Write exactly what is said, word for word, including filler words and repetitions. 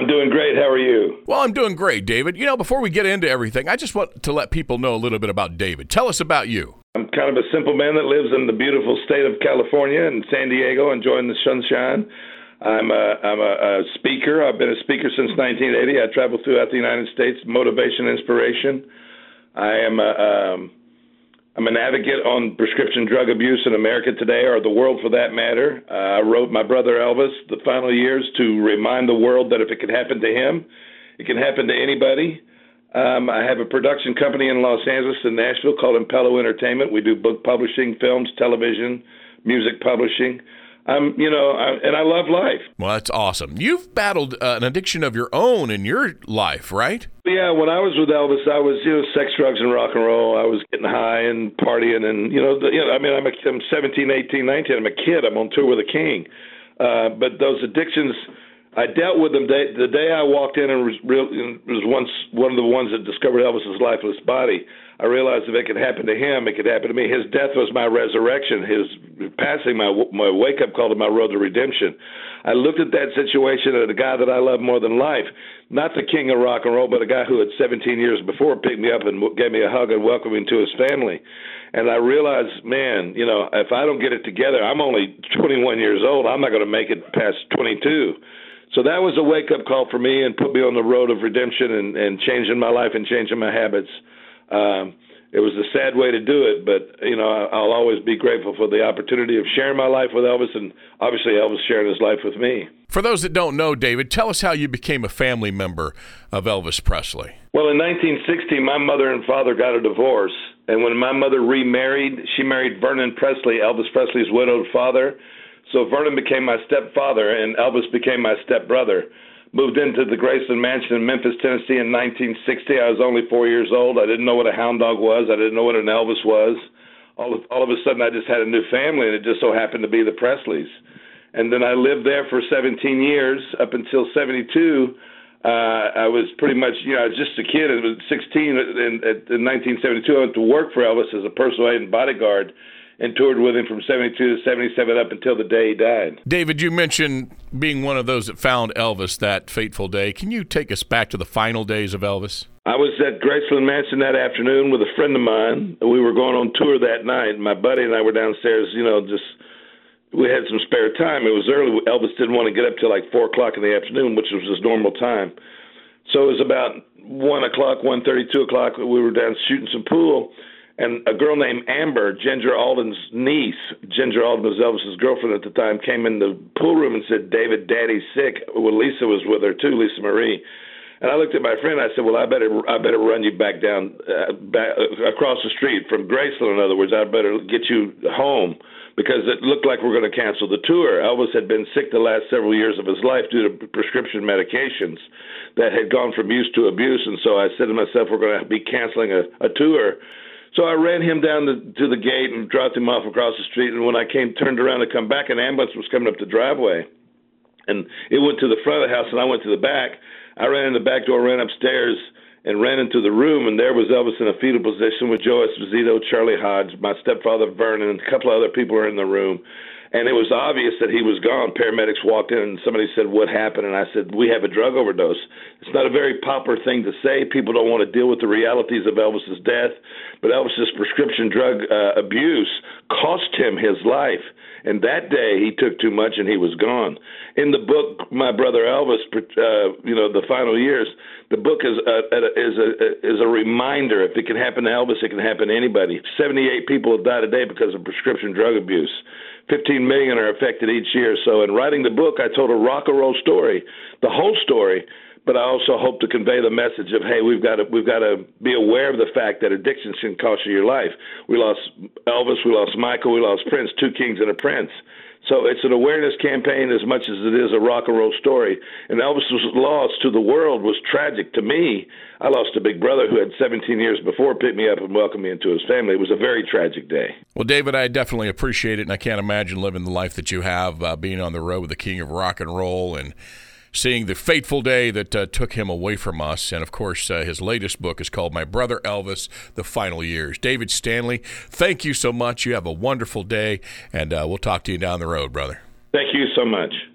I'm doing great. How are you? Well, I'm doing great, David. You know, before we get into everything, I just want to let people know a little bit about David. Tell us about you. I'm kind of a simple man that lives in the beautiful state of California and San Diego, enjoying the sunshine. I'm a, I'm a, a speaker. I've been a speaker since nineteen eighty. I travel throughout the United States, motivation, inspiration. I am a, um, I'm an advocate on prescription drug abuse in America today, or the world for that matter. Uh, I wrote My Brother Elvis, The Final Years, to remind the world that if it could happen to him, it can happen to anybody. Um, I have a production company in Los Angeles and Nashville called Impello Entertainment. We do book publishing, films, television, music publishing. Um, you know, I, and I love life. Well, that's awesome. You've battled uh, an addiction of your own in your life, right? Yeah, when I was with Elvis, I was, you know, sex, drugs, and rock and roll. I was getting high and partying, and you know, the, you know, I mean, I'm, a, I'm seventeen, eighteen, nineteen. I'm a kid. I'm on tour with the King. Uh, but those addictions, I dealt with them. Day, the day I walked in and was, real, was once one of the ones that discovered Elvis's lifeless body. I realized if it could happen to him, it could happen to me. His death was my resurrection. His passing, my my wake-up call to my road to redemption. I looked at that situation at a guy that I love more than life, not the king of rock and roll, but a guy who had seventeen years before picked me up and gave me a hug and welcomed me to his family. And I realized, man, you know, if I don't get it together, I'm only twenty-one years old. I'm not going to make it past twenty-two. So that was a wake-up call for me and put me on the road of redemption and, and changing my life and changing my habits. Um, it was a sad way to do it, but, you know, I'll always be grateful for the opportunity of sharing my life with Elvis and obviously Elvis sharing his life with me. For those that don't know, David, tell us how you became a family member of Elvis Presley. Well, in nineteen sixty, my mother and father got a divorce, and when my mother remarried, she married Vernon Presley, Elvis Presley's widowed father. So Vernon became my stepfather, and Elvis became my stepbrother. Moved into the Graceland Mansion in Memphis, Tennessee in nineteen sixty. I was only four years old. I didn't know what a hound dog was. I didn't know what an Elvis was. All of, all of a sudden, I just had a new family, and it just so happened to be the Presleys. And then I lived there for seventeen years, up until seventy-two. Uh, I was pretty much, you know, I was just a kid. I was sixteen in, in nineteen seventy-two. I went to work for Elvis as a personal aide and bodyguard, and toured with him from seventy-two to seventy-seven up until the day he died. David, you mentioned being one of those that found Elvis that fateful day. Can you take us back to the final days of Elvis? I was at Graceland Mansion that afternoon with a friend of mine. We were going on tour that night. My buddy and I were downstairs, you know, just, we had some spare time. It was early. Elvis didn't want to get up till like four o'clock in the afternoon, which was his normal time. So it was about one o'clock, one thirty, two o'clock. We were down shooting some pool. And a girl named Amber, Ginger Alden's niece, Ginger Alden was Elvis's girlfriend at the time, came in the pool room and said, "David, Daddy's sick." Well, Lisa was with her too, Lisa Marie. And I looked at my friend. I said, "Well, I better, I better run you back down, uh, back uh, across the street from Graceland. In other words, I better get you home because it looked like we're going to cancel the tour." Elvis had been sick the last several years of his life due to prescription medications that had gone from use to abuse. And so I said to myself, "We're going to be canceling a, a tour." So I ran him down to, to the gate and dropped him off across the street. And when I came, turned around to come back, an ambulance was coming up the driveway. And it went to the front of the house, and I went to the back. I ran in the back door, ran upstairs, and ran into the room. And there was Elvis in a fetal position with Joe Esposito, Charlie Hodge, my stepfather Vernon, and a couple of other people were in the room. And it was obvious that he was gone. Paramedics walked in, and somebody said, "What happened?" And I said, "We have a drug overdose." It's not a very popular thing to say. People don't want to deal with the realities of Elvis's death. But Elvis's prescription drug uh, abuse cost him his life. And that day, he took too much, and he was gone. In the book, My Brother Elvis, uh, you know, The Final Years, the book is a, is a is a reminder. If it can happen to Elvis, it can happen to anybody. seventy-eight people have died a day because of prescription drug abuse. fifteen million are affected each year. So in writing the book, I told a rock and roll story, the whole story, but I also hope to convey the message of, hey, we've got to we've got to be aware of the fact that addiction can cost you your life. We lost Elvis, we lost Michael, we lost Prince, two kings and a prince. So it's an awareness campaign as much as it is a rock and roll story. And Elvis's loss to the world was tragic. To me, I lost a big brother who had seventeen years before picked me up and welcomed me into his family. It was a very tragic day. Well, David, I definitely appreciate it, and I can't imagine living the life that you have, uh, being on the road with the king of rock and roll and seeing the fateful day that uh, took him away from us. And, of course, uh, his latest book is called My Brother Elvis, The Final Years. David Stanley, thank you so much. You have a wonderful day, and uh, we'll talk to you down the road, brother. Thank you so much.